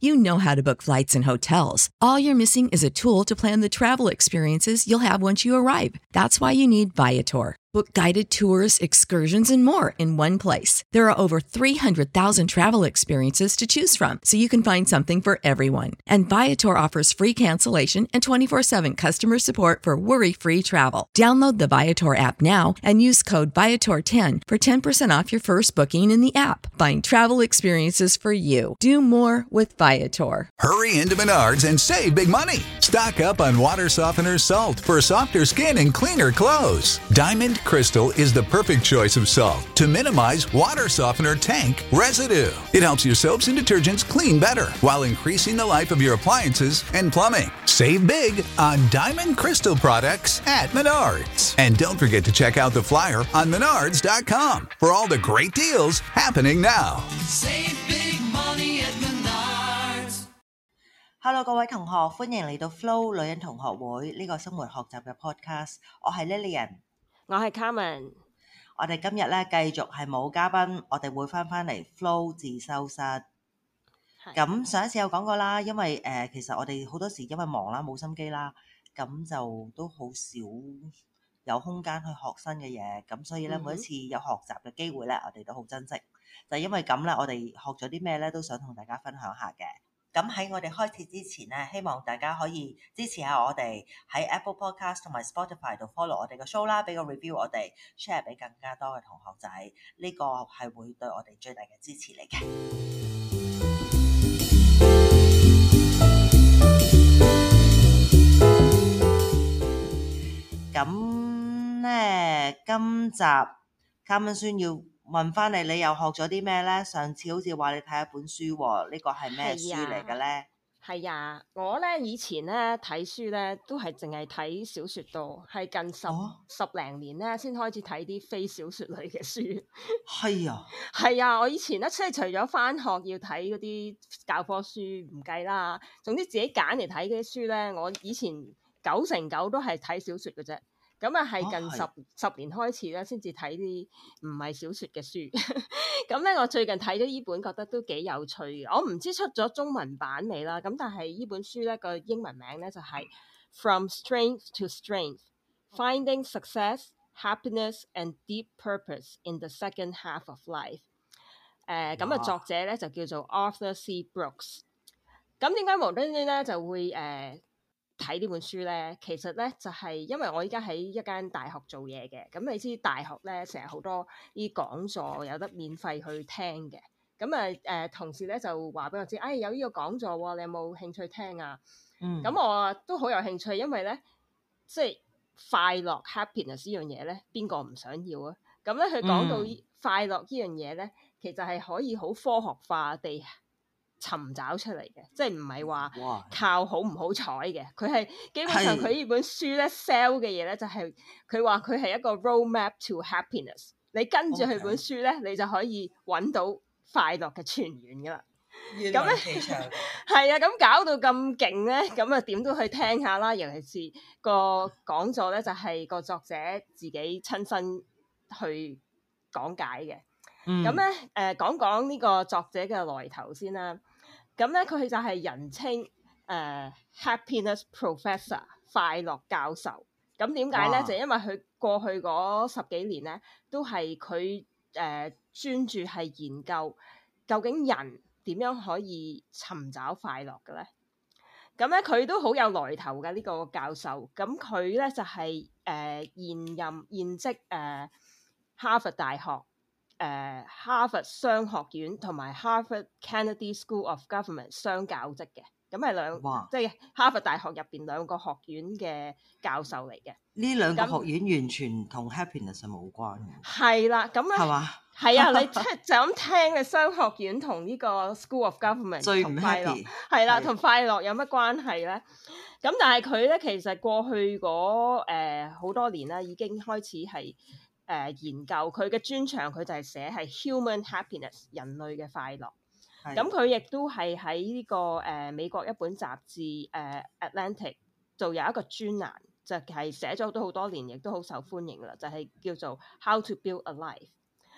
You know how to book flights and hotels. All you're missing is a tool to plan the travel experiences you'll have once you arrive. That's why you need Viator. Book guided tours, excursions, and more in one place. There are over 300,000 travel experiences to choose from, so you can find something for everyone. And Viator offers free cancellation and 24/7 customer support for worry-free travel. Download the Viator app now and use code Viator10 for 10% off your first booking in the app. Find travel experiences for you. Do more with Viator. Hurry into Menards and save big money. Stock up on water softener salt for softer skin and cleaner clothes. Diamond Crystal is the perfect choice of salt to minimize water softener tank residue. It helps your soaps and detergents clean better while increasing the life of your appliances and plumbing. Save big on Diamond Crystal products at Menards. And don't forget to check out the flyer on Menards.com for all the great deals happening now. Save big money at Menards. Hello 各位同學，歡迎嚟到 Flo 女人同學會呢個生活學習嘅 podcast。我係 Lillian， 我係 Carmen。 我哋今日咧繼續係冇嘉賓，我哋會翻嚟 Flo 自修室。咁上一次有講過啦，因為其實我哋好多時因為忙啦，冇心機啦，咁就都好少有空間去學新嘅嘢，咁所以咧每一次有學習嘅機會咧，我哋都好珍惜。就因為咁咧，我哋學咗啲咩咧，都想同大家分享下嘅。咁喺我哋開始之前咧，希望大家可以支持下我哋喺 Apple Podcast 同埋 Spotify 度 follow 我哋嘅 show 啦，俾個 review 我哋 share 俾更加多嘅同學仔，呢個係會對我哋最大嘅支持嚟嘅。咁咧，今集 Carmen 宣要問翻你又學咗啲咩咧？上次好似話你睇一本書喎，呢個係咩書嚟嘅咧？ 係啊，我咧以前咧睇書咧都係淨係睇小說多，係近十零年咧先開始睇啲非小說類嘅書。係啊，我以前咧即係除咗翻學要睇嗰啲教科書唔計啦，總之自己揀嚟睇嗰啲書咧，我以前9成9都係睇小說嘅啫。咁啊，係近十年開始咧，先至睇啲唔係小說嘅書。咁咧，我最近睇咗呢本，覺得都幾有趣嘅。我唔知出咗中文版未啦。咁但係呢本書咧個英文名咧就係 From Strength to Strength: Finding Success, Happiness and Deep Purpose in the Second Half of Life。咁啊，作者咧就叫做 Arthur C. Brooks。咁點解無端端咧就會睇呢本書咧？其實咧就係因為我依家喺一間大學做嘢嘅，咁你知大學咧成日好多啲講座有得免費去聽嘅，咁同事咧就話俾我知，有呢個講座喎，你有冇興趣聽啊？咁我都好有興趣，因為咧即係快樂 happiness 呢樣嘢咧，邊個唔想要啊？咁咧佢講到快樂呢樣嘢咧，其實係可以好科學化地尋找出嚟嘅，即係唔係話靠好唔好彩嘅，佢係基本上佢呢本書咧 sell 嘅嘢咧就係佢話佢係一個 roadmap to happiness， 你跟住佢本書咧，你就可以揾到快樂嘅泉源噶啦。咁咧係啊，咁搞到咁勁咧，咁啊點都去聽下啦。尤其是個講座咧，就係個作者自己親身去講解嘅。咁咧講講呢個作者嘅來頭先啦。咁咧佢就係人稱Happiness Professor 快樂教授。咁點解咧？就因為佢過去嗰10幾年咧，都係佢專注係研究究竟人點樣可以尋找快樂嘅咧。咁咧佢都好有來頭嘅呢個教授。咁佢咧就係現職哈佛大學。哈佛商學院同埋 Harvard Kennedy School of Government 雙教職嘅，咁係即係哈佛大學入邊兩個學院嘅教授嚟嘅。 呢兩個學院完全同 happiness 冇關嘅。係啦，咁係嘛？ 係啊，你就咁聽嘅商學院同呢個 School of Government 最唔 happy 係啦，同快樂有乜關係咧？咁但係佢咧其實過去嗰好多年啦，已經開始係研究佢嘅專長，佢就係寫係 human happiness 人類嘅快樂。咁佢亦都係喺呢個美國一本雜誌Atlantic 就有一個專欄，就係寫咗好多年，亦都好受歡迎啦。就係叫做 How to Build a Life。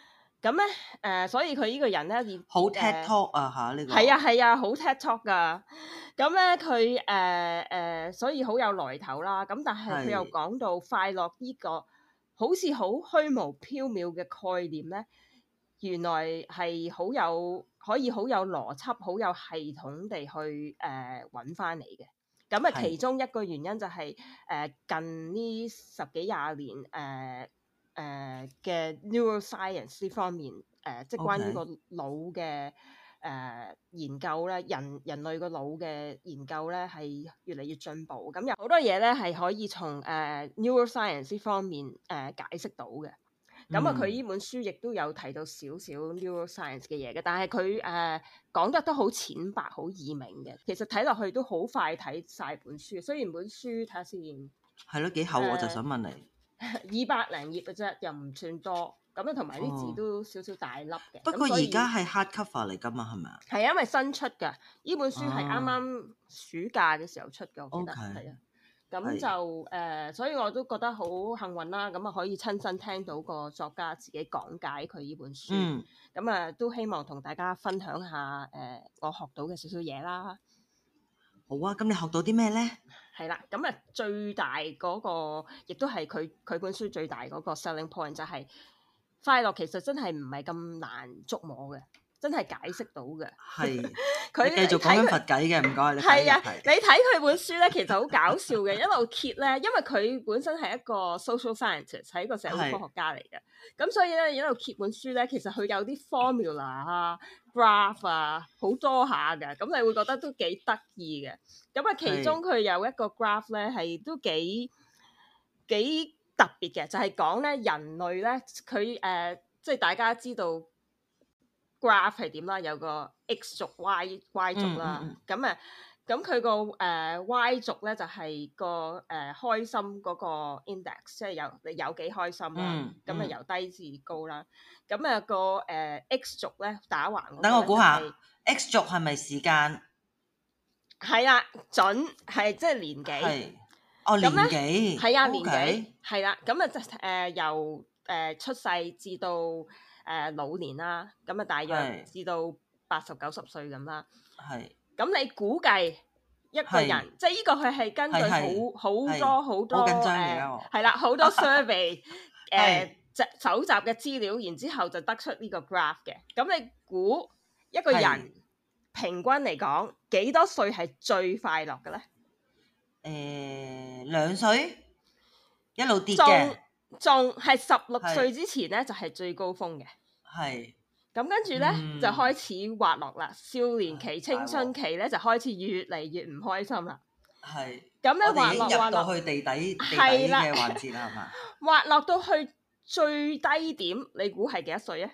咁咧所以佢呢個人咧好 TED Talk 啊嚇呢個。 係啊，好 TED Talk 噶。咁咧佢所以好有來頭啦。咁但係佢又講到快樂呢個好似好虛無縹緲嘅概念咧，原來係可以好有邏輯、好有系統地去揾翻嚟嘅。咁啊，其中一個原因就係近呢10幾20年嘅 neuroscience 呢方面即係關於個腦嘅研究咧，人類個腦嘅研究咧係越嚟越進步。咁有好多嘢咧係可以從neuroscience 呢方面解釋到嘅。咁啊，佢呢本書亦都有提到少少 neuroscience 嘅嘢嘅，但係佢講得都好淺白、好易明嘅。其實睇落去都好快睇晒本書。雖然本書睇下先， 係咯幾厚，我就想問你。 200零頁嘅啫，又唔算多，咁啊同埋啲字都少少大粒嘅。 不過而家係 hard cover 嚟㗎嘛，係咪啊？ 係因為新出㗎，呢本書係啱啱暑假嘅時候出嘅，我記得係啊。咁就所以我都覺得好幸運啦，咁啊可以親身聽到個作家自己講解佢呢本書，咁啊都希望同大家分享下我學到嘅少少嘢啦。 好啊，咁你學到啲咩咧？ 係啦，咁啊最大嗰個，亦都係佢本書最大嗰個 selling point 就係快樂其實真係唔係咁難捉摸嘅，真係解釋到嘅。係佢繼續講緊佛偈嘅，唔該你。 係啊，你睇佢本書咧，其實好搞笑嘅，一路揭咧，因為佢本身係一個 social scientist，係一個社會科學家嚟嘅，咁所以咧一路揭本書咧，其實佢有啲 formula 啊、graph 啊，好多下嘅，咁你會覺得都幾得意嘅。咁啊，其中佢有一個 graph 咧，係都幾特別嘅，就係講咧人類咧，佢即係大家知道 graph 係點啦，有個 X 軸、Y 軸啦，咁佢個Y 軸咧就係個開心嗰個 index， 即係你有幾開心啦，咁啊由低至高啦，咁啊個X 軸咧打橫。 等我估下 ，X 軸係咪時間？ 係啊，準係即係年紀。 係年紀。 係啊，年紀係啦，咁啊由出世至到老年啦，咁啊大約至到80、90歲咁啦。係。咁你估計一個人，即係呢個佢係根據好多係啦，好多 survey 搜集嘅資料，然之後就得出呢個 graph 嘅。咁你估一個人平均嚟講幾多歲係最快樂嘅咧 ？2歲一路跌嘅， 仲係16歲之前咧就係最高峰嘅。係。咁跟住咧就開始滑落啦，少年期、青春期咧就開始越嚟越唔開心啦。係。咁咧滑落到去地底嘅環節啦，係嘛？ 滑落到去最低點，你估係幾多歲啊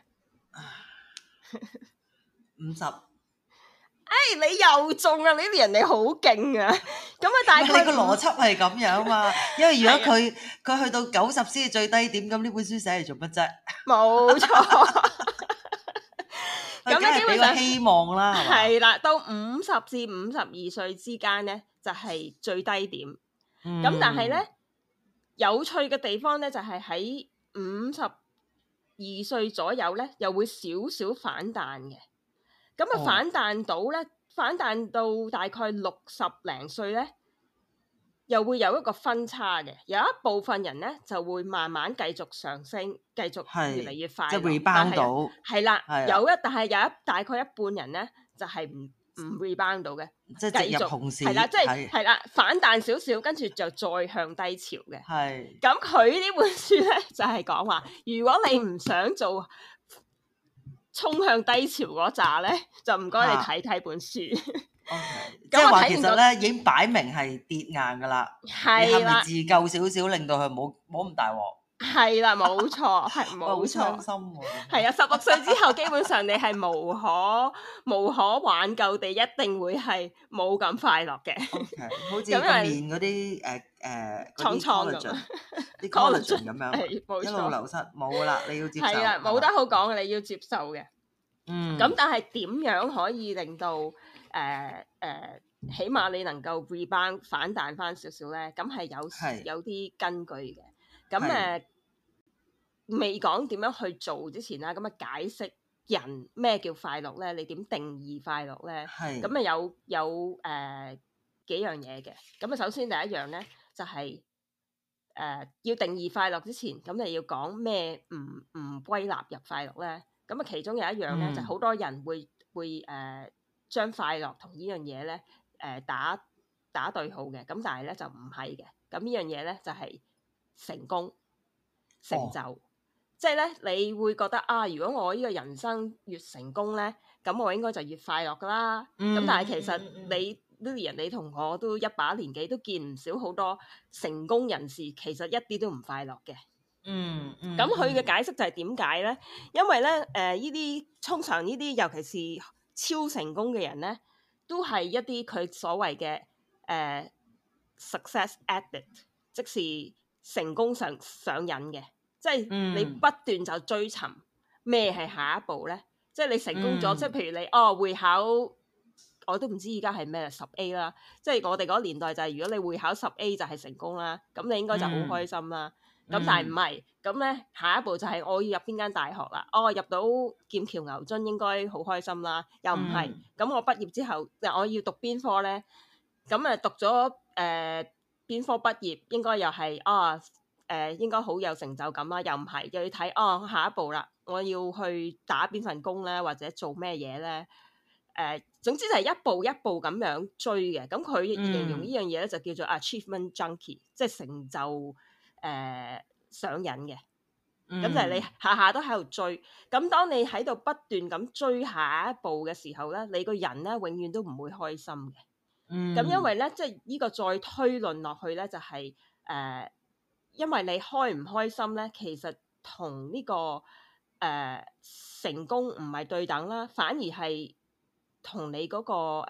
？50。 你又中啊！呢啲人你好勁啊！咁啊，大概你個邏輯係咁樣嘛？因為如果佢去到90先係最低點，咁呢本書寫嚟做乜啫？ 冇錯。 咁咧基本上希望啦， 係啦，到50至52歲之間咧，就係最低點。咁但係咧，有趣嘅地方咧，就係喺52歲左右咧，又會少少反彈嘅。咁啊，反彈到大概60零歲咧，又會有一個分差嘅。有一部分人咧就會慢慢繼續上升，繼續越嚟越快。 即係 rebound 到。 係啦，但係有大概一半人咧就係唔 rebound 到嘅， 即係直入熊市。 係啦，即係啦，反彈少少，跟住就再向低潮嘅。係。咁佢呢本書咧就係講話，如果你唔想做衝向低潮嗰扎咧，就唔該你睇本書。 即係話其實咧已經擺明係跌硬噶啦，你係咪自救少少，令到佢冇咁大鑊？ 係啦，冇錯，係冇錯。 好傷心喎！ 係啊，16歲之後，基本上你係無可挽救地，一定會係冇咁快樂嘅。 好似個面嗰啲創瘡咁， 啲 collagen 咁樣，一路流失冇噶啦，你要接受。 係啊，冇得好講，你要接受嘅。咁但係點樣可以令到起碼你能夠 rebound 反彈翻少少咧？咁係有啲根據嘅。咁未講點樣去做之前啦，咁啊解釋人咩叫快樂咧？你點定義快樂咧？係咁啊有幾樣嘢嘅。咁啊首先第一樣咧就係要定義快樂之前，咁你要講咩唔歸納入快樂咧？咁啊其中有一樣咧就好多人會將快樂同呢樣嘢咧打對號嘅，咁但係咧就唔係嘅。咁呢樣嘢咧就係成功成就。即係咧，你會覺得啊，如果我呢個人生越成功咧，咁我應該就越快樂噶啦。咁但係其實你 Lilian，你同我都一把年紀，都見唔少好多成功人士，其實一啲都唔快樂嘅。咁佢嘅解釋就係點解咧？因為咧，呢啲通常呢啲，尤其是超成功嘅人咧，都係一啲佢所謂嘅success addict，即是成功上癮嘅。即係你不斷就追尋咩係下一步咧？即係你成功咗，即係譬如你會考，我都唔知而家係咩10A 啦。即係我哋嗰個年代就係如果你會考10A就係成功啦，咁你應該就好開心啦。咁但係唔係，咁咧下一步就係我要入邊間大學啦。入到劍橋牛津應該好開心啦，又唔係。咁我畢業之後，我要讀邊科咧？咁讀咗邊科畢業，應該又係應該好有成就感啦，又唔係，又要睇下一步啦，我要去打邊份工咧，或者做咩嘢咧？總之就係一步一步咁樣追嘅。咁佢形容呢樣嘢咧就叫做 achievement junkie， 即係成就上癮嘅。咁就係你下下都喺度追。咁當你喺度不斷咁追下一步嘅時候咧，你個人咧永遠都唔會開心嘅。咁因為咧，即係呢個再推論落去咧，就係因為你開唔開心咧，其實同呢個成功唔係對等啦，反而係同你嗰個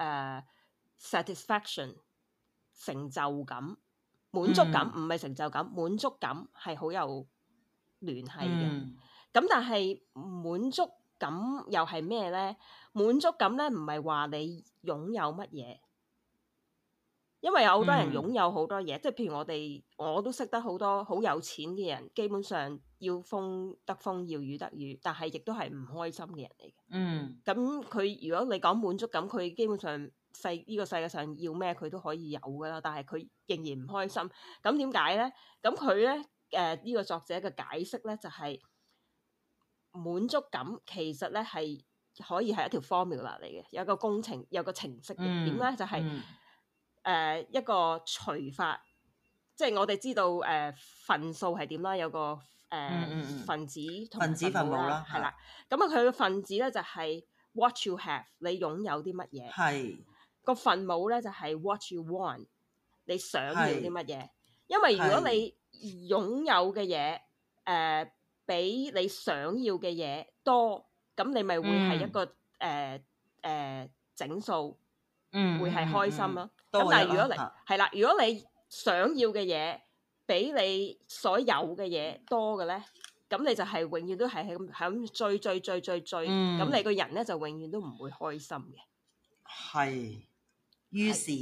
satisfaction 成就感、滿足感，唔係成就感，滿足感係好有聯繫嘅。咁但係滿足感又係咩咧？滿足感咧唔係話你擁有乜嘢。因為有好多人擁有好多嘢，即係譬如我都識得好多好有錢嘅人，基本上要風得風，要雨得雨，但係亦都係唔開心嘅人嚟嘅。咁佢如果你講滿足感，佢基本上呢個世界上要咩佢都可以有噶啦，但係佢仍然唔開心。咁點解咧？咁佢咧呢個作者嘅解釋咧就係滿足感其實咧係可以係一條 formula 嚟嘅，有個工程，有個程式嘅。點咧就係一個除法，即係我哋知道分數係點啦，有個分子同分母啦，係啦。咁佢嘅分子咧就係 what you have， 你擁有啲乜嘢？係個分母咧就係 what you want， 你想要啲乜嘢？因為如果你擁有嘅嘢比你想要嘅嘢多，咁你咪會係一個整數，會係開心咯。咁但係如果你係啦，如果你想要嘅嘢比你所有嘅嘢多嘅咧，咁你就係永遠都係咁追，咁你個人咧就永遠都唔會開心嘅。係，於是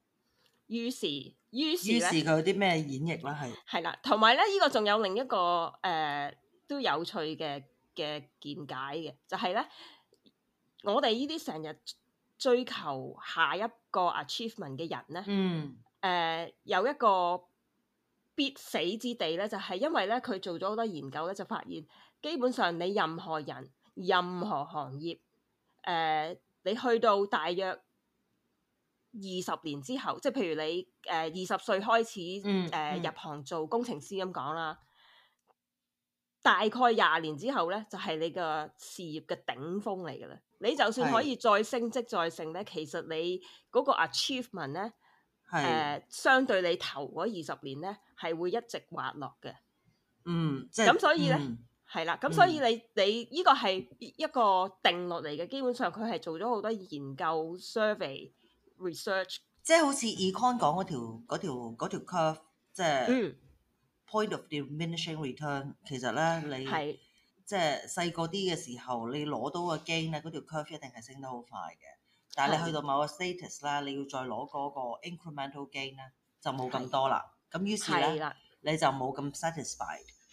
佢有啲咩演繹啦？係啦，同埋咧呢個仲有另一個都有趣嘅見解嘅，就係咧我哋呢啲成日追求下一個 achievement 嘅人咧，有一個必死之地咧，就係因為咧佢做咗好多研究咧，就發現基本上你任何人、任何行業，你去到大約20年之後，即係譬如你20歲開始入行做工程師咁講啦，大概20年之後咧，就係你個事業嘅頂峰嚟㗎啦。你就算可以再升職再升咧，其實你嗰個 achievement 咧，相對你頭嗰20年咧，係會一直滑落嘅。即係咁，所以咧係啦。咁所以你呢個係一個定律嚟嘅，基本上佢係做咗好多研究 survey research， 即係好似 econ 講嗰條 curve， 即係point of diminishing return。其實咧，你即係細個啲嘅時候，你攞到個 gain 咧，嗰條 curve 一定係升得好快嘅。但係你去到某個 status 啦，你要再攞嗰個 incremental gain 咧，就冇咁多啦。咁於是咧，你就冇咁 satisfied。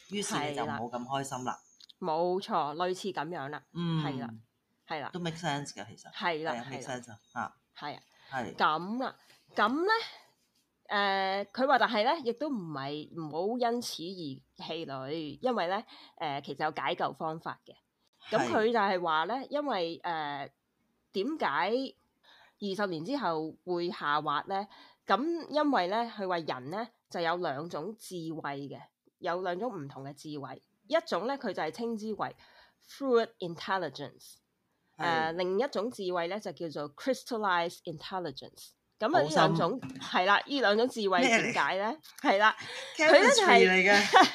於是你就唔好咁開心啦。 冇錯，類似咁樣啦。係啦，係啦， 都 make sense 㗎，其實係啦 ，make sense 啊， 係啊， 係咁啦，咁咧佢話，但係咧亦都唔好因此而氣餒，因為咧其實有解救方法嘅。咁佢就係話咧，因為點解20年之後會下滑咧？咁因為咧，佢話人咧就有兩種智慧嘅，有兩種唔同嘅智慧。一種咧，佢就係稱之為 fluid intelligence，另一種智慧咧就叫做 crystallized intelligence。咁啊，呢兩種係啦，呢兩種智慧點解咧？係啦，佢咧就係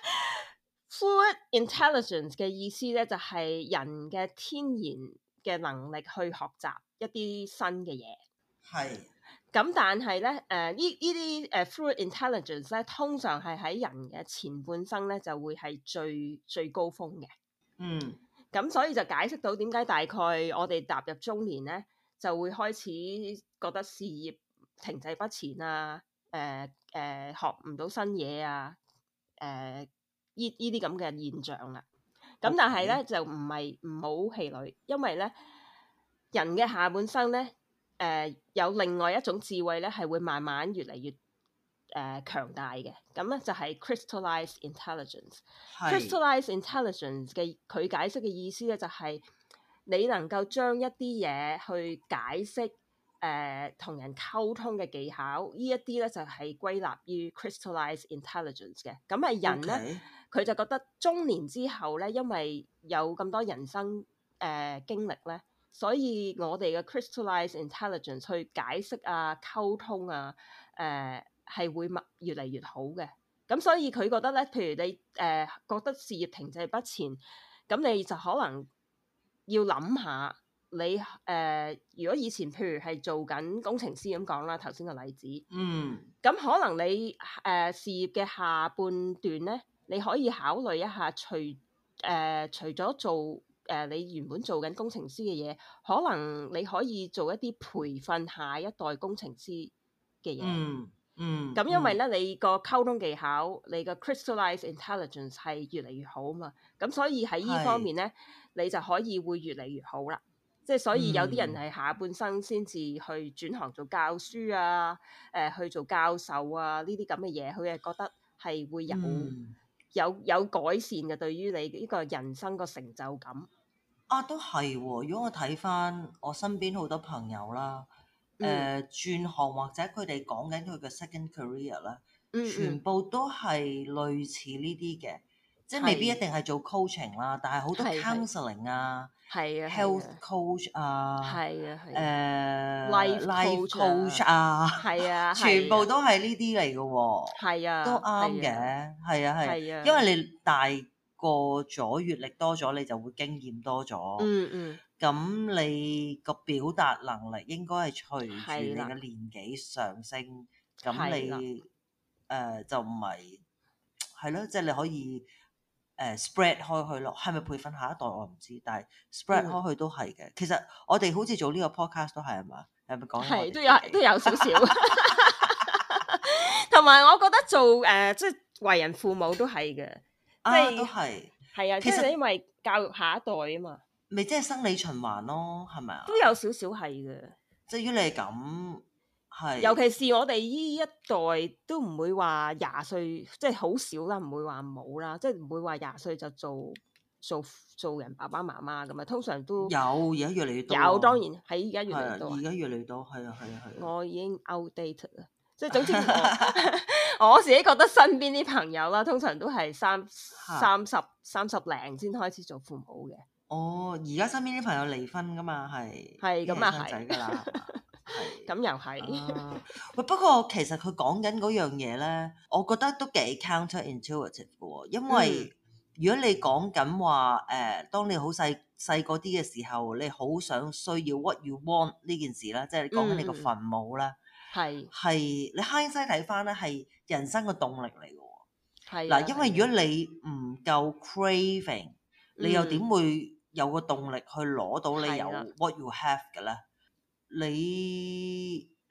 fluid intelligence 嘅意思咧，就係人嘅天然嘅能力去學習一啲新嘅嘢。 係。 咁但係咧，呢啲fluid intelligence 咧，通常係喺人嘅前半生咧，就會係最高峰嘅。咁所以就解釋到點解大概我哋踏入中年咧，就會開始覺得事業停滯不前啊，學唔到新嘢啊，呢啲咁嘅現象啦。咁但係咧就唔好氣餒，因為咧人嘅下半生咧。有另外一種智慧咧，係會慢慢越嚟越強大嘅。咁咧就係 crystallized intelligence。crystallized intelligence 嘅佢解釋嘅意思咧，就係你能夠將一啲嘢去解釋同人溝通嘅技巧，呢一啲咧就係歸納於 crystallized intelligence 嘅。咁係人咧，佢就覺得中年之後咧，因為有咁多人生經歷咧。所以我哋嘅 crystallized intelligence 去解釋啊、溝通啊，係會越嚟越好嘅。咁所以佢覺得咧，譬如你覺得事業停滯不前，咁你就可能要諗下你如果以前譬如係做緊工程師咁講啦，頭先個例子，咁可能你事業嘅下半段咧，你可以考慮一下，除咗做。你原本做緊工程師嘅嘢，可能你可以做一啲培訓下一代工程師嘅嘢。咁因為咧，你個溝通技巧，你個 crystallized intelligence 係越嚟越好嘛。咁所以喺呢方面咧，你就可以會越嚟越好啦。即係所以有啲人係下半生先至去轉行做教書啊，去做教授啊呢啲咁嘅嘢，佢係覺得係會有改善嘅，對於你呢個人生個成就感都係喎。如果我睇翻我身邊好多朋友啦，轉行或者佢哋講緊佢嘅 second career 啦，全部都係類似呢啲嘅，即係未必一定係做 coaching 啦，但係好多 counseling 啊，health coach 啊，life coach 啊，全部都係呢啲嚟嘅喎，都啱嘅，係啊，因為你大過咗，閱歷多咗，你就會經驗多咗，咁你個表達能力應該係隨住你嘅年紀上升，咁你就唔係咯，即係你可以spread 開去咯。係咪培訓下一代我唔知，但係 spread 開去都係嘅。其實我哋好似做呢個 podcast 都係嘛，係咪講？ 係都有少少。同埋我覺得做即係為人父母都係嘅，即係都係啊，其實因為教育下一代啊嘛。 咪即係生理循環咯，係咪啊？ 都有少少係嘅。即係如果你係咁，係尤其是我哋呢一代都唔會話20歲，即係好少啦，唔會話冇啦，即係唔會話20歲就做人爸爸媽媽咁啊。通常都有，而家越嚟越多。 有，當然喺而家越嚟越多。 而家越嚟越多，係啊。 我已經 outdated 啦，即係總之我自己覺得身邊啲朋友啦，通常都係30零先開始做父母嘅。 而家身邊啲朋友離婚噶嘛，係咁啊，係仔噶啦， 咁又係。 喂，不過其實佢講緊嗰樣嘢咧，我覺得都幾 counterintuitive 嘅喎，因為如果你講緊話當你好細個啲嘅時候，你好需要 what you want 呢件事啦，即係你講緊你個墳墓啦，係你 hindsight 睇翻咧，係人生嘅動力嚟嘅喎。嗱，因為如果你唔夠 craving，你又點會有個動力去攞到你有 what you have 嘅咧？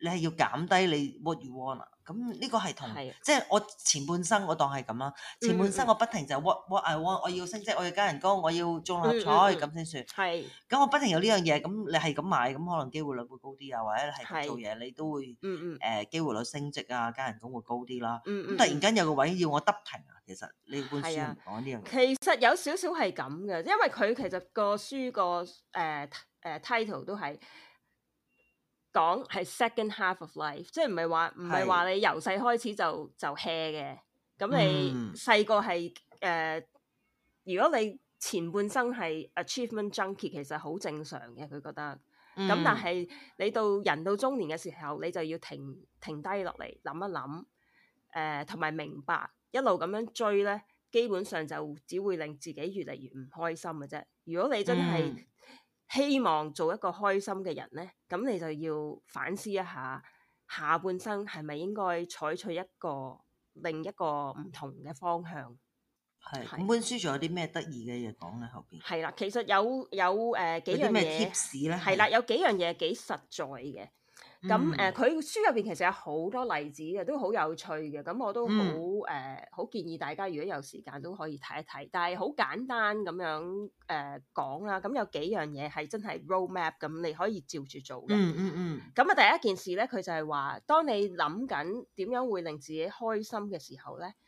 你係要減低你 what you want 啊。咁呢個係同即係我前半生我當係咁啦。前半生我不停就 what I want， 我要升職，我要加人工，我要中六合彩咁先算。 係。 咁我不停有呢樣嘢，咁你係咁買，咁可能機會率會高啲啊，或者你係咁做嘢，你都會機會率升職啊，加人工會高啲啦。咁突然間有個位要我得停啊，其實你本書唔講呢樣嘢。 其實有少少係咁嘅，因為佢其實個書個title 都係講係 second half of life， 即係唔係話你由細開始就 hea 嘅。咁你細個係如果你前半生係 achievement junkie， 其實好正常嘅，佢覺得。咁但係你人到中年嘅時候，你就要停低落嚟諗一諗，同埋明白一路咁樣追咧，基本上就只會令自己越嚟越唔開心嘅啫。如果你真係希望做一個開心嘅人咧，咁你就要反思一下下半生係咪應該採取另一個唔同嘅方向。 係。咁本書仲有啲咩得意嘅嘢講咧？後邊係啦，其實有幾樣嘢 tips 咧， 係啦，有幾樣嘢幾實在嘅。咁佢書入邊其實有好多例子嘅，都好有趣嘅。咁我都好建議大家如果有時間都可以睇一睇。但係好簡單咁樣講啦。咁有幾樣嘢係真係 roadmap， 咁你可以照住做嘅。咁啊，第一件事咧，佢就係話，當你諗緊點樣會令自己開心嘅時候咧，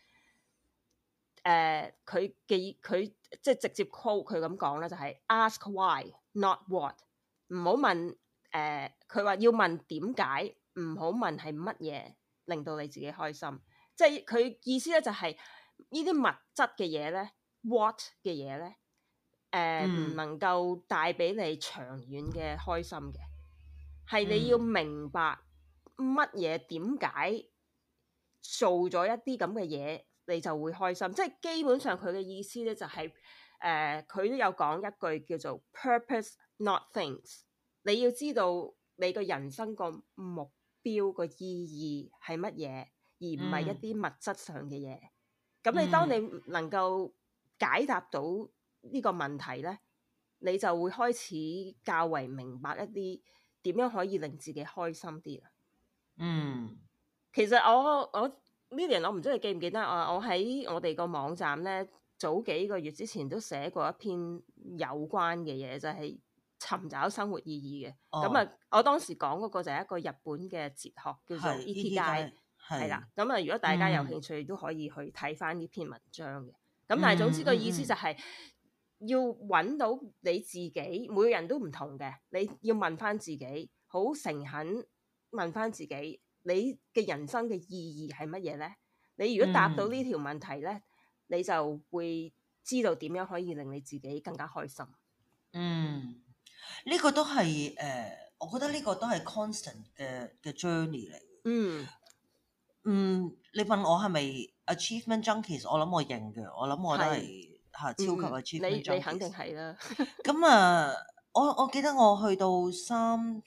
佢即係直接 quote 佢咁講咧，就係 ask why not what， 唔好問佢話要問點解，唔好問係乜嘢令到你自己開心。即係佢意思咧，就係呢啲物質嘅嘢咧 ，what 嘅嘢咧，唔能夠帶俾你長遠嘅開心嘅，係你要明白乜嘢點解做咗一啲咁嘅嘢，你就會開心。即係基本上佢嘅意思咧，就係佢都有講一句叫做 purpose not things。你要知道你個人生個目標個意義係乜嘢，而唔係一啲物質上嘅嘢。咁你當你能夠解答到呢個問題咧，你就會開始較為明白一啲點樣可以令自己開心啲啦。其實我Lilian， 我唔知你記唔記得我喺我哋個網站咧，早幾個月之前都寫過一篇有關嘅嘢，就係尋找生活意義嘅。咁我當時講嗰個就係一個日本嘅哲學叫做 Ikigai， 係啦。咁如果大家有興趣都可以去睇翻呢篇文章嘅。咁但係總之個意思就係要揾到你自己，每個人都唔同嘅，你要問翻自己，好誠懇問翻自己，你嘅人生嘅意義係乜嘢咧？你如果答到呢條問題咧，你就會知道點樣可以令你自己更加開心。 呢個都係我覺得呢個都係 constant 嘅 journey 嚟。你問我係咪 achievement junkies？ 我諗我認嘅，我諗我都係超級 achievement junkies。你肯定係啦。 咁我記得我去到30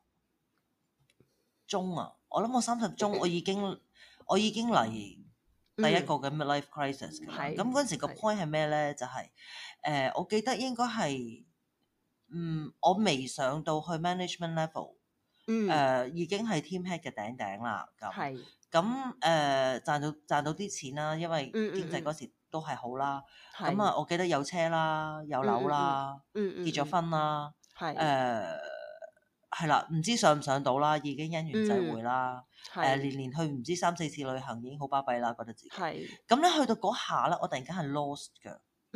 中啊，我諗我30中我已經嚟第一個嘅 midlife crisis 嘅啦。咁嗰陣時個 point 係咩咧？就係我記得應該係我未上到去 management level，已經係 team head 嘅頂啦。咁賺到啲錢啦，因為經濟嗰時都係好啦。咁我記得有車啦，有樓啦，結咗婚啦，係啦，唔知上唔上到啦，已經因緣際會啦。年去唔知3-4次旅行已經好巴閉啦，覺得自己。咁咧去到嗰下咧，我突然間係 lost 㗎。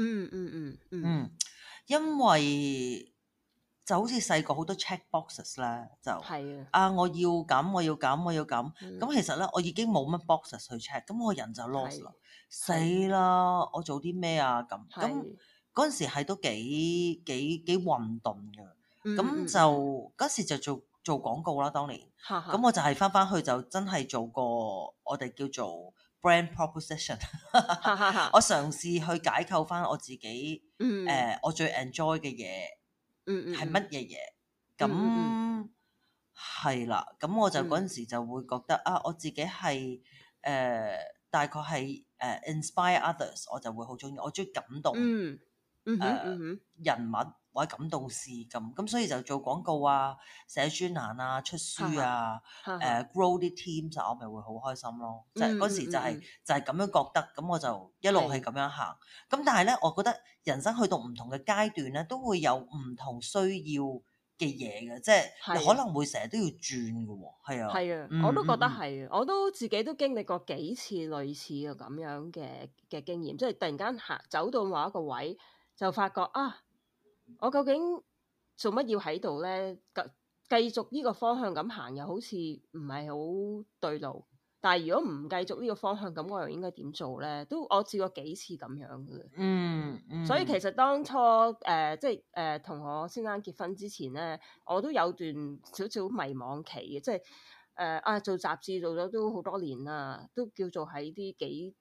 因為就好似細個好多 check boxes 咧，就我要咁，我要咁，我要咁。咁其實咧，我已經冇乜 boxes 去 check，咁我人就 lost 啦。死啦！我做啲咩啊？咁嗰陣時係都幾混沌㗎。咁就嗰時就做廣告啦，當年。咁我就係翻去就真係做個我哋叫做 brand proposition。我嘗試去解構翻我自己，我最 enjoy 嘅嘢係乜嘢嘢。咁係啦，咁我就嗰陣時就會覺得我自己係大概係inspire others，我就會好中意，我中意感動人物。 或者感動事咁，所以就做廣告啊、寫專欄啊、出書啊、grow 啲 teams 啊，我咪會好開心咯。即係嗰時就係咁樣覺得，咁我就一路係咁樣行。咁但係咧，我覺得人生去到唔同嘅階段咧，都會有唔同需要嘅嘢嘅，即係你可能會成日都要轉嘅喎。係啊， 係啊，我都覺得係啊，我都自己都經歷過幾次類似嘅咁樣嘅經驗，即係突然間走到某一個位，就發覺啊，我究竟做乜要喺度咧？繼續呢個方向咁行，又好似唔係好對路。但係如果唔繼續呢個方向，咁我又應該點做咧？都我試過幾次咁樣嘅。所以其實當初即係同我先生結婚之前咧，我都有段少少迷茫期嘅，即係做雜誌做咗都好多年啦，都叫做喺啲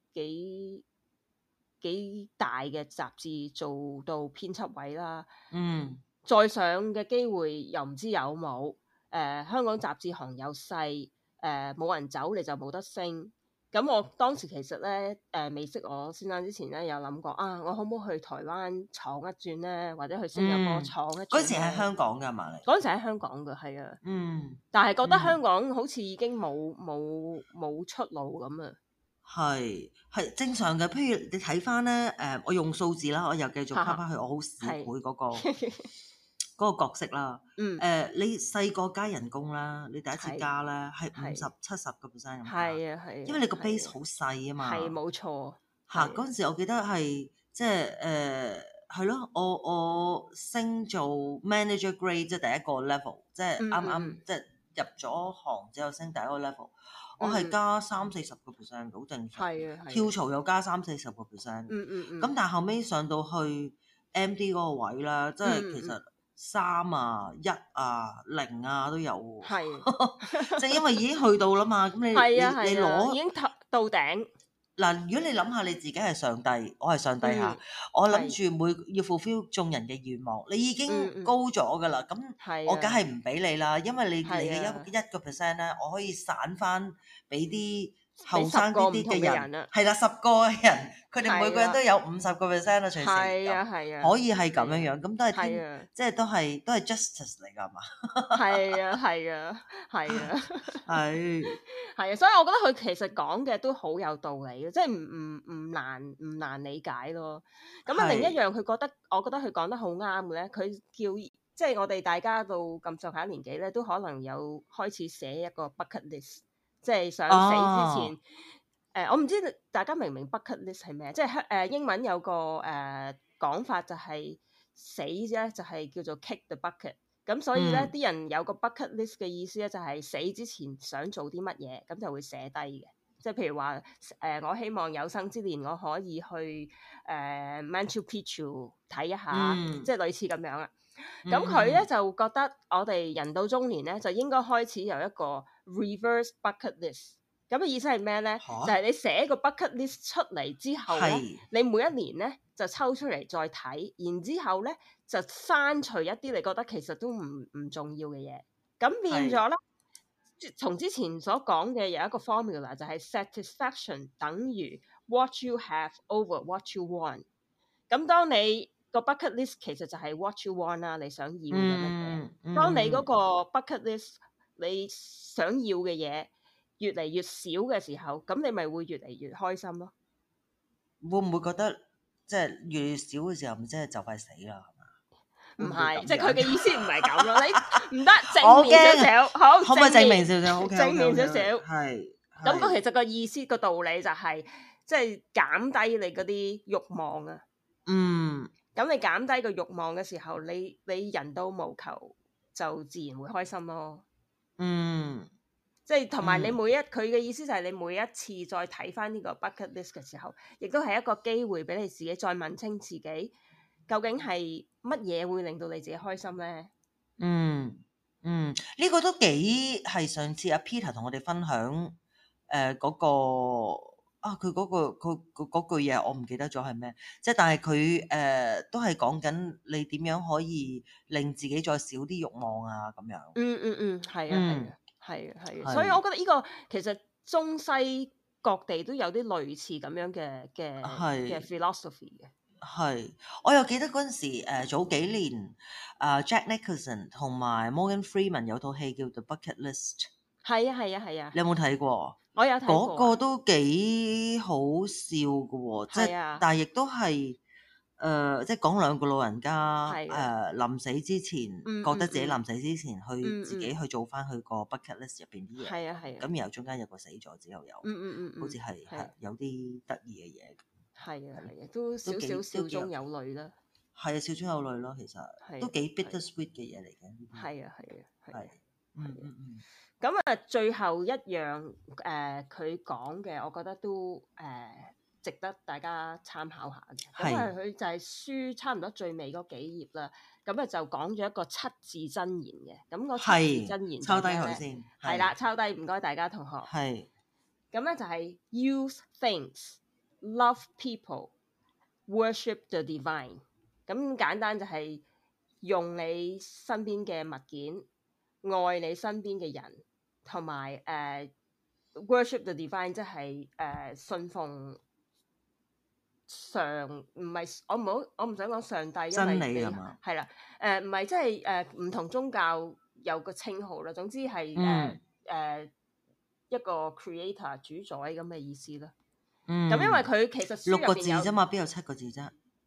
幾大嘅雜誌做到編輯位啦。再上嘅機會又唔知有冇。香港雜誌行又細，冇人走你就冇得升。咁我當時其實咧未識我先生之前咧，有諗過我可唔可以去台灣闖一轉咧，或者去新加坡闖一轉？ 嗰時喺香港㗎嘛？你嗰陣時喺香港㗎，係啊。但係覺得香港好似已經冇出路咁啊。 係正常嘅。譬如你睇翻咧，我用數字啦，我又繼續翻翻去我好小妹嗰個角色啦。你細個加人工啦，你第一次加咧係50-70%咁。 係啊， 因為你個 base 好細啊嘛。 係冇錯。 嗰陣時我記得係即係係咯，我升做 manager grade 即係第一個 level，即係啱即係入咗行之後升第一個 level。我係加30-40%，好正常。跳槽又加30-40%。咁但係後尾上到去 MD 嗰個位啦，即係其實3啊、1啊、0啊都有。即係因為已經去到啦嘛，咁你攞已經到頂。 嗱，如果你諗下你自己係上帝，我係上帝下，我諗住要 fulfill 眾人嘅願望，你已經高咗噶啦，咁我梗係唔俾你啦，因為你嘅1%咧，我可以散翻俾啲後生啲嘅人，係啦，10個人，佢哋每個人都有50%啦，隨時可以係咁樣樣，咁都係即係都係 justice 嚟㗎嘛。 係啊，所以我覺得佢其實講嘅都好有道理嘅，即係唔難理解咯。咁另一樣我覺得佢講得好啱嘅咧，佢叫即係我哋大家到咁上下年紀咧，都可能有開始寫一個 bucket list。即係想死之前，我唔知大家明唔明 bucket list 係咩？即係英文有個講法就係死啫，就係叫做 kick the bucket。咁所以咧，啲人有個 bucket list 嘅意思咧，就係死之前想做啲乜嘢，咁就會寫低嘅。即係譬如話我希望有生之年我可以去Machu Picchu 睇一下，即係類似咁樣啊。咁佢咧就覺得我哋人到中年咧，就應該開始有一個 reverse bucket list。咁嘅意思係咩咧？就係你寫個 bucket list 出嚟之後咧，你每一年咧就抽出嚟再睇，然之後咧就刪除一啲你覺得其實都唔重要嘅嘢。咁變咗咧，從之前所講嘅有一個 formula 就係 satisfaction 等於 what you have over what you want。咁當你個 bucket list 其實就係 what you want 啦，你想要嘅乜嘢。當你嗰個 bucket list 你想要嘅嘢越嚟越少嘅時候，咁你咪會越嚟越開心咯。 會唔會覺得即係越嚟越少嘅時候，唔即係就快死啦？ 唔係，即係佢嘅意思唔係咁咯。你唔得正面少少，好， 可唔可以正面少少？ 正面少少， 係。 咁其實個意思個道理就係即係減低你嗰啲慾望啊。咁你減低個慾望嘅時候，你人都無求，就自然會開心咯。即係同埋你佢嘅意思就係你每一次再睇翻呢個 bucket list 嘅時候，亦都係一個機會俾你自己再問清自己，究竟係乜嘢會令到你自己開心咧？ 呢個都幾係上次阿 Peter 同我哋分享嗰個。佢嗰句嘢我唔記得咗係咩，即係但係佢都係講緊你點樣可以令自己再少啲慾望啊咁樣。 係啊，所以我覺得呢個其實中西各地都有啲類似咁樣嘅philosophy 嘅。 係，我又記得嗰陣時早幾年Jack Nicholson 同埋 Morgan Freeman 有套戲叫做 The Bucket List。 係啊係啊係啊！ 你有冇睇過？ 我有睇過。 嗰個都幾好笑嘅喎，即係但係亦都係即係講兩個老人家臨死之前覺得自己臨死之前去自己去做翻佢個 bucket list 入邊啲嘢。係啊係啊。咁然後中間有個死咗之後有好似係有啲得意嘅嘢。係啊係啊，都少少笑中有淚啦。係啊，笑中有淚咯，其實都幾 bittersweet 嘅嘢嚟嘅。係啊係啊係。咁啊，最後一樣佢講嘅，我覺得都值得大家參考下嘅。咁啊，佢就係書差唔多最尾嗰幾頁啦。咁啊，就講咗一個7字真言嘅。咁個7字真言抄低佢先。係啦，抄低，唔該大家同學。係。咁咧就係 use things, love people, worship the divine。咁簡單就係用你身邊嘅物件，愛你身邊嘅人。同埋worship the divine， 即係信奉上，唔係我唔想講上帝，真理係嘛？係啦，唔係即係唔同宗教有個稱號啦。總之係一個 creator 主宰咁嘅意思啦。咁因為佢其實6個字啫嘛，邊有7個字啫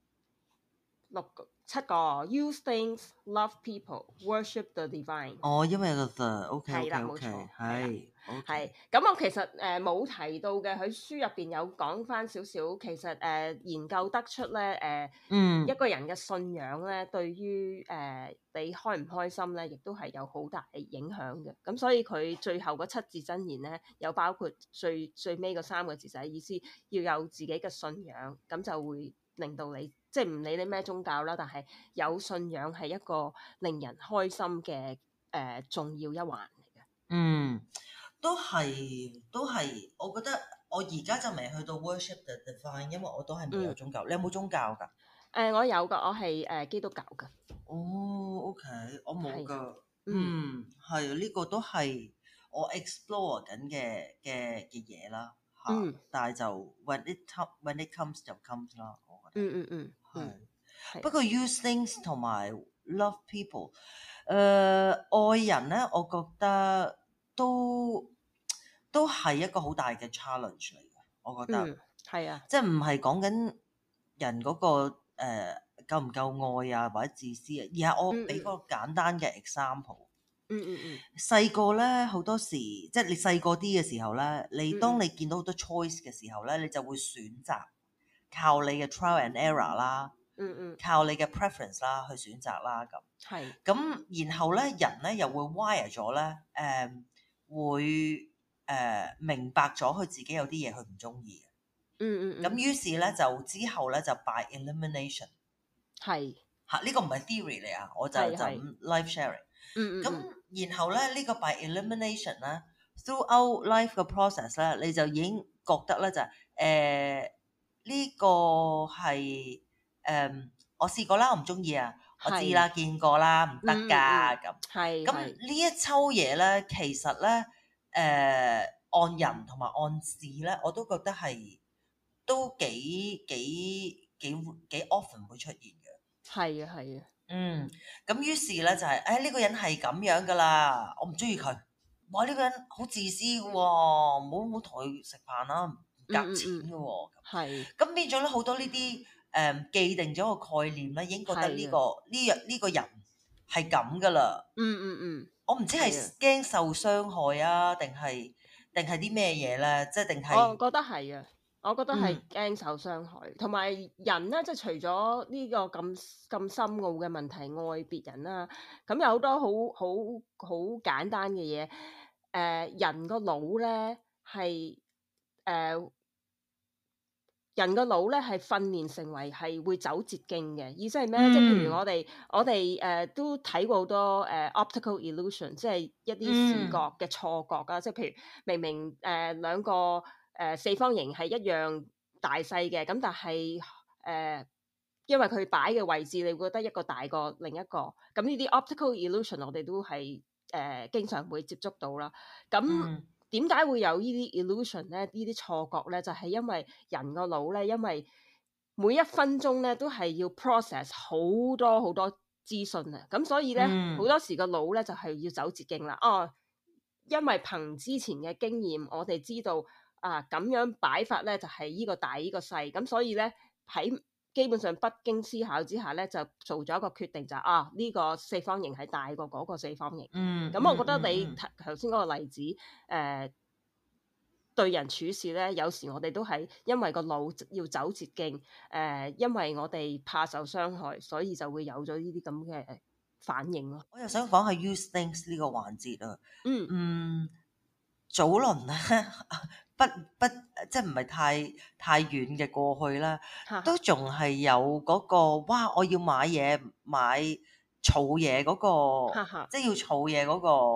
？7個 use things, love people, worship the divine。哦，因為有個 the，OK，係啦，冇錯，係，係。咁我其實冇提到嘅，佢書入邊有講翻少少，其實研究得出咧，一個人嘅信仰咧，對於你開唔開心咧，亦都係有好大影響嘅。咁所以佢最後嗰7字真言咧，有包括最尾嗰3個字就係意思要有自己嘅信仰，咁就會令到你。即係唔理你咩宗教啦，但係有信仰係一個令人開心嘅重要一環嚟嘅。都係，我覺得我而家就未去到 worship the divine， 因為我都係冇有宗教。你有冇宗教㗎？我有㗎，我係基督教㗎。哦 ，OK， 我冇㗎。係呢個都係我 explore 緊嘅嘢啦。但係就 when it comes 就 comes 啦，我覺得。係。不過 use things 同埋 love people， 愛人咧，我覺得都係一個好大嘅 challenge 嚟嘅，我覺得。係啊。即係唔係講緊人嗰個夠唔夠愛啊，或者自私啊，而係我俾個簡單嘅 example。細個咧好多時，即係你細個啲嘅時候咧，當你見到好多 choice 嘅時候咧，你就會選擇靠你嘅 trial and error 啦，靠你嘅 preference 啦去選擇啦咁。係。咁然後咧，人咧又會 wire 咗咧，會明白咗佢自己有啲嘢佢唔中意嘅。咁於是咧就之後咧就 by elimination。係。嚇，呢個唔係 theory 嚟啊，我就 life sharing。咁然後咧呢個 by elimination 咧 throughout life 嘅 process 咧，你就已經覺得咧就係呢個係我試過啦，我唔中意啊，我知啦，見過啦，唔得㗎咁。係。咁呢一抽嘢咧，其實咧按人同埋按事咧，我都覺得係都幾 often 會出現嘅。係啊，係啊。咁於是咧就係，呢個人係咁樣噶啦，我唔中意佢。哇，呢個人好自私嘅喎，唔好同佢食飯啦，唔夾錢嘅喎。係。咁變咗咧好多呢啲既定咗個概念咧，已經覺得呢個人係咁噶啦。我唔知係驚受傷害啊，定係啲咩嘢咧？即係定係？我覺得係啊。我覺得係驚受傷害，同埋人咧，即係除咗呢個咁深奧嘅問題愛別人啦，咁有好多好簡單嘅嘢。人個腦咧係人個腦咧係訓練成為係會走捷徑嘅，意思係咩？即係譬如我哋都睇過好多optical illusion，即係一啲視覺嘅錯覺啊，即係譬如明明兩個四方形係一樣大細嘅，咁但係因為佢擺嘅位置，你會覺得一個大過另一個。咁呢啲 optical illusion 我哋都係經常會接觸到啦。咁點解會有呢啲 illusion 咧？呢啲錯覺咧，就係因為人個腦咧，因為每一分鐘咧都係要 process 好多好多資訊啊，咁所以咧好多時個腦咧就係要走捷徑啦。哦，因為憑之前嘅經驗，我哋知道咁樣擺法咧就係呢個大呢個細，咁所以咧喺基本上不經思考之下咧就做咗一個決定，就係呢個四方形係大過嗰個四方形。咁我覺得你頭先嗰個例子對人處事咧，有時我哋都係因為個腦要走捷徑，因為我哋怕受傷害，所以就會有咗呢啲咁嘅反應咯。 我又想講下 use things 呢個環節啊。早輪咧不即係唔係太遠嘅過去啦，都仲係有嗰個哇！我要買嘢買儲嘢嗰個，即係要儲嘢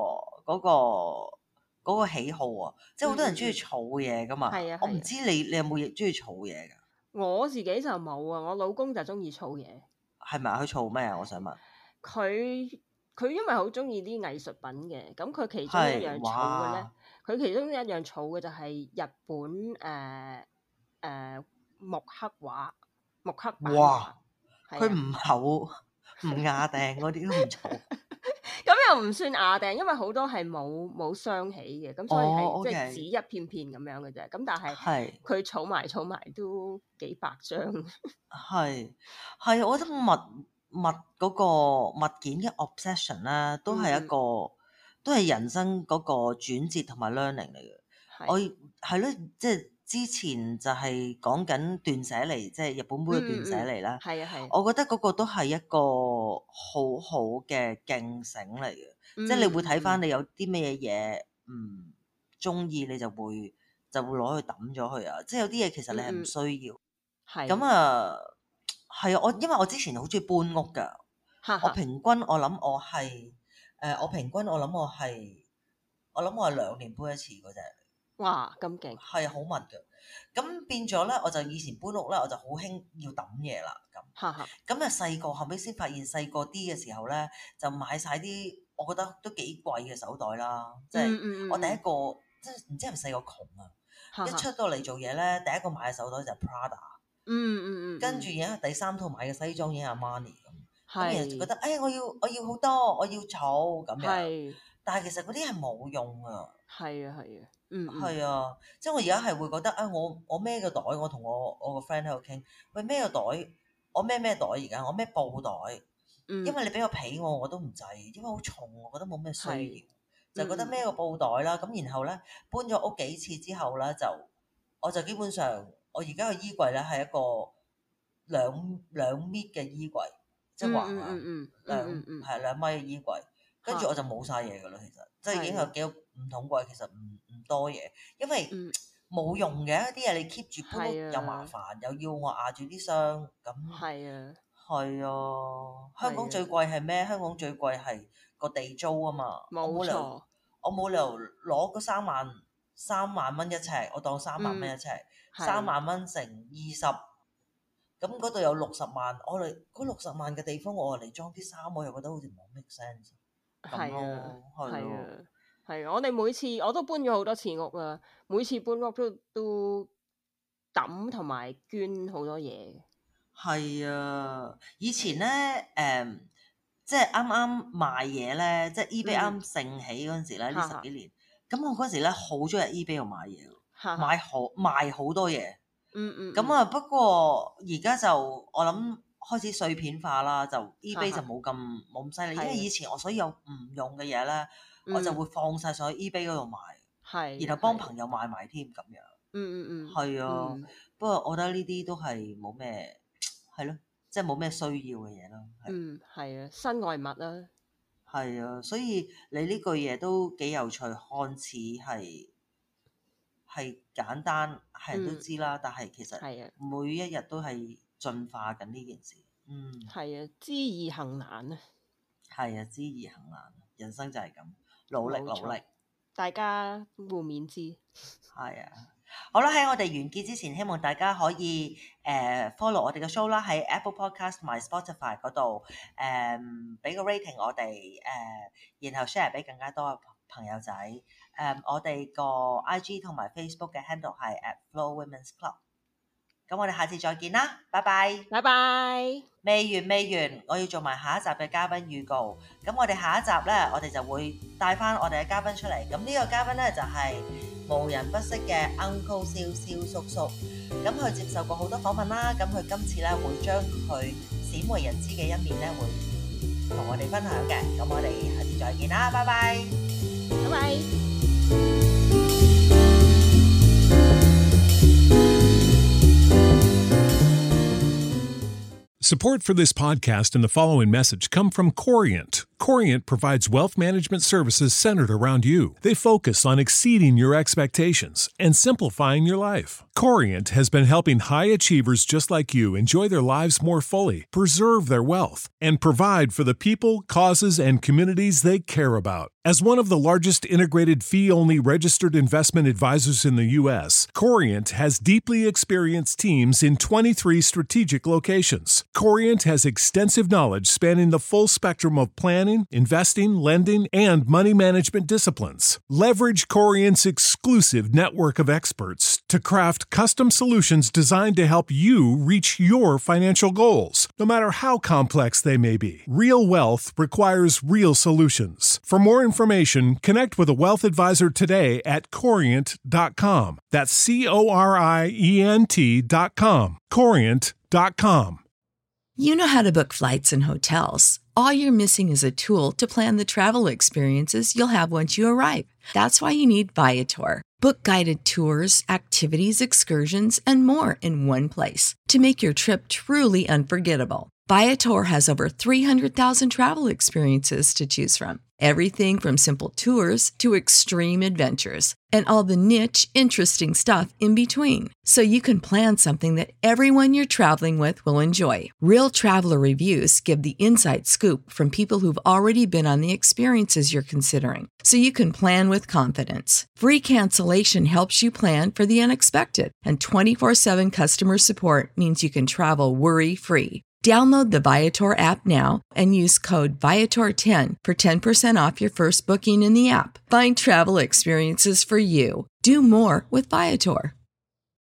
嗰個喜好啊！即係好多人中意儲嘢噶嘛。我唔知你有冇嘢中意儲嘢㗎？ 我自己就冇啊，我老公就中意儲嘢。係咪啊？佢儲咩啊？我想問。 佢因為好中意啲藝術品嘅，咁佢其中一樣儲嘅咧，佢其中一樣儲嘅就係日本木刻畫、木刻版畫。 哇！佢唔厚唔雅定嗰啲都唔儲。 咁又唔算雅定，因為好多係冇雙起嘅，咁所以係即係紙一片片咁樣嘅啫。咁但係佢儲埋都幾百張。 係，我覺得物嗰個物件嘅 obsession 咧，都係一個都係人生嗰個轉折同埋 learning 嚟嘅。我係咯，即係之前就係講緊斷捨離，即係日本妹嘅斷捨離啦。我覺得嗰個都係一個好好嘅警醒嚟嘅，即係你會睇翻你有啲咩嘢唔中意，你就會攞去抌咗佢啊！即係有啲嘢其實你係唔需要。咁啊，係啊！因為我之前好中意搬屋㗎。我平均我諗我係我係2年搬一次嗰隻。 哇！咁勁。 係好密㗎。咁變咗咧，我就以前搬屋咧，我就好興要抌嘢啦。咁啊細個後尾先發現細個啲嘅時候咧，就買晒啲我覺得都幾貴嘅手袋啦。即係我第一個即係唔知係咪細個窮啊？一出到嚟做嘢咧，第一個買嘅手袋就係 Prada。跟住而家第3套買嘅西裝已經係 Armani 咁。咁然後就覺得我要好多，我要儲咁樣。但係其實嗰啲係冇用啊。 係啊。 係啊，即係我而家係會覺得我孭個袋，我同我個 friend 喺度傾，喂，孭個袋，我孭咩袋而家？我孭布袋。因為你俾個被我都唔制，因為好重，我覺得冇咩需要，就覺得孭個布袋啦。咁然後咧搬咗屋幾次之後咧，我就基本上我而家嘅衣櫃咧係一個兩米嘅衣櫃，即係橫係2米嘅衣櫃，跟住我就冇晒嘢噶啦。其實即係已經有幾個5桶櫃，其實唔多嘢，因為冇用嘅啲嘢，你 keep 住搬屋又麻煩，又要我壓住啲箱咁。係啊，香港最貴係咩？香港最貴係個地租啊嘛。冇錯，我冇理由攞嗰3萬蚊一尺，我當3萬蚊一尺，3萬蚊乘20，咁嗰度有60萬。我哋嗰60萬嘅地方，我嚟裝啲衫，我又覺得好似冇 make sense。係啊。 我哋每次我都搬咗好多次屋啊，每次搬屋都抌同埋捐好多嘢。 係啊，以前咧即係啱啱賣嘢咧，即係 eBay 啱盛起嗰陣時咧，呢10幾年，咁我嗰陣時咧好中意喺 eBay 度買嘢，賣好多嘢。咁啊，不過而家就我諗開始碎片化啦，就 eBay 就冇咁犀利，因為以前我所有唔用嘅嘢咧，我就會放晒上去 eBay 嗰度賣，然後幫朋友買埋添咁樣。係啊，不過我覺得呢啲都係冇咩，係咯，即係冇咩需要嘅嘢咯。 係啊，身外物啦。 係啊，所以你呢句嘢都幾有趣，看似係簡單，係人都知啦，但係其實每一日都係進化緊呢件事。 係啊，知易行難啊。 係啊，知易行難，人生就係咁。努力， 大家互勉之。 係啊，好啦，喺我哋完結之前，希望大家可以follow 我哋嘅 show 啦，喺 Apple Podcast 同埋 Spotify 嗰度俾個 rating 我哋然後 share 俾更加多嘅朋友仔。我哋個 IG 同埋 Facebook 嘅 handle 係 @FlowWomen's Club。 咁我哋下次再見啦，拜拜。 拜拜。 未完，我要做埋下一集嘅嘉賓預告。咁我哋下一集呢，我哋就會帶翻我哋嘅嘉賓出嚟。咁呢個嘉賓呢，就係無人不識嘅 Uncle 蕭叔叔。咁佢接受過好多訪問啦。咁佢今次呢，會將佢鮮為人知嘅一面呢，會同我哋分享嘅。咁我哋下次再見啦，拜拜。 拜拜。 Support for this podcast and the following message come from Corient. Corient provides wealth management services centered around you. They focus on exceeding your expectations and simplifying your life. Corient has been helping high achievers just like you enjoy their lives more fully, preserve their wealth, and provide for the people, causes, and communities they care about. As one of the largest integrated fee-only registered investment advisors in the U.S., Corient has deeply experienced teams in 23 strategic locations. Corient has extensive knowledge spanning the full spectrum of planning, investing, lending, and money management disciplines. Leverage Corient's exclusive network of experts to craft custom solutions designed to help you reach your financial goals, no matter how complex they may be. Real wealth requires real solutions. For more information, connect with a wealth advisor today at Corient.com. That's Corient.com. Corient.com. You know how to book flights and hotels. All you're missing is a tool to plan the travel experiences you'll have once you arrive. That's why you need Viator. Book guided tours, activities, excursions, and more in one place to make your trip truly unforgettable. Viator has over 300,000 travel experiences to choose from. Everything from simple tours to extreme adventures and all the niche, interesting stuff in between. So you can plan something that everyone you're traveling with will enjoy. Real traveler reviews give the inside scoop from people who've already been on the experiences you're considering. So you can plan with confidence. Free cancellation helps you plan for the unexpected. And 24/7 customer support means you can travel worry-free. Download the Viator app now and use code Viator10 for 10% off your first booking in the app. Find travel experiences for you. Do more with Viator.